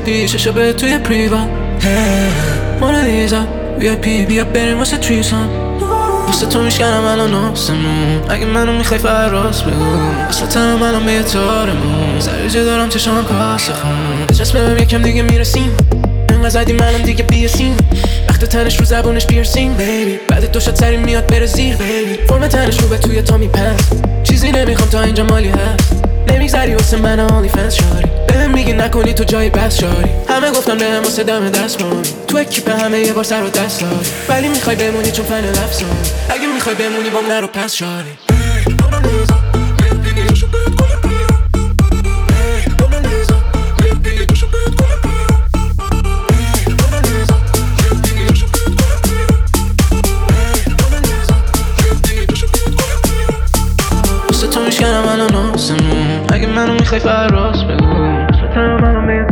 گفتی ششو به توی پریوان مونالیزا بیا بریم واسه تریسان واسه تو میشکنم الان آسمون اگه منو میخوای فراز بگو واسه تنم الان به یه تارمون سریجه دارم چشام کاسه خون بچسبم یکم دیگه میرسیم انقدر زدیم الان دیگه بیاسیم وقت تنش رو زبونش پیرسینگ بیبی بعد دو شات سری میاد بره زیر بیبی فرم تنش رو به توی تامی پنس چیزی نمیخوام تا اینجا مالی هست نمیگذری واسه من آنلی فنس شاری بهم میگی نکنی تو جای بس شاری همه گفتن بهم واسه دم دست مانی تو اکیپ همه یه بار سر و دست داری ولی میخوای بمونی چون فن لفظانی اگه میخوای بمونی بام نرو پس شاری تو میشکنم الان آسمون اگه منو میخوای فراز بگو ستم الان به یه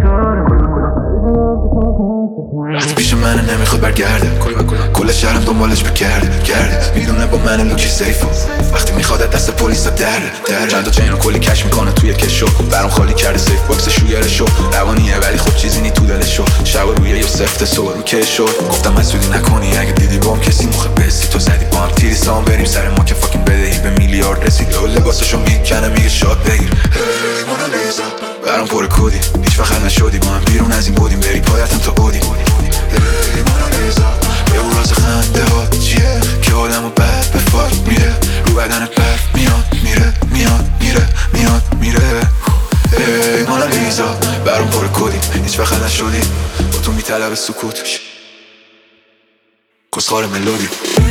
وقتی پیش منه نمیخواد برگرده کل شهرم دنبالش بگرده میدونه با من لوکی سیفو وقتی میخواد دست پلیس در چند تا چین رو کلی کش میکنه توی کشو برام خالی کرده سیف باکس شویرشو روانیه ولی خب چیزی نی تو دلشو شب روی یه سفته سو رو کشو گفتم مسئولی نکنی اگه دیدی بام کسی مخه بسی تو زدی با هم تیری سام بریم سر ما که فاکین بدهی به میلیارد رسید و لباسشو میکنه میگه شاد بگیر هی مونالیزا برام پر کودی هیچ وقت نشدی با هم بیرون از این بودیم بری پایتم تا بودی هی مونالیزا یه اون راز خنده ها چیه که آدمو بد به فاک میره رو بدنت برف میاد میره هی مونالیزا برام پر کودی هیچ وقت نشدی با تو میطلب سکوت کسخار ملودی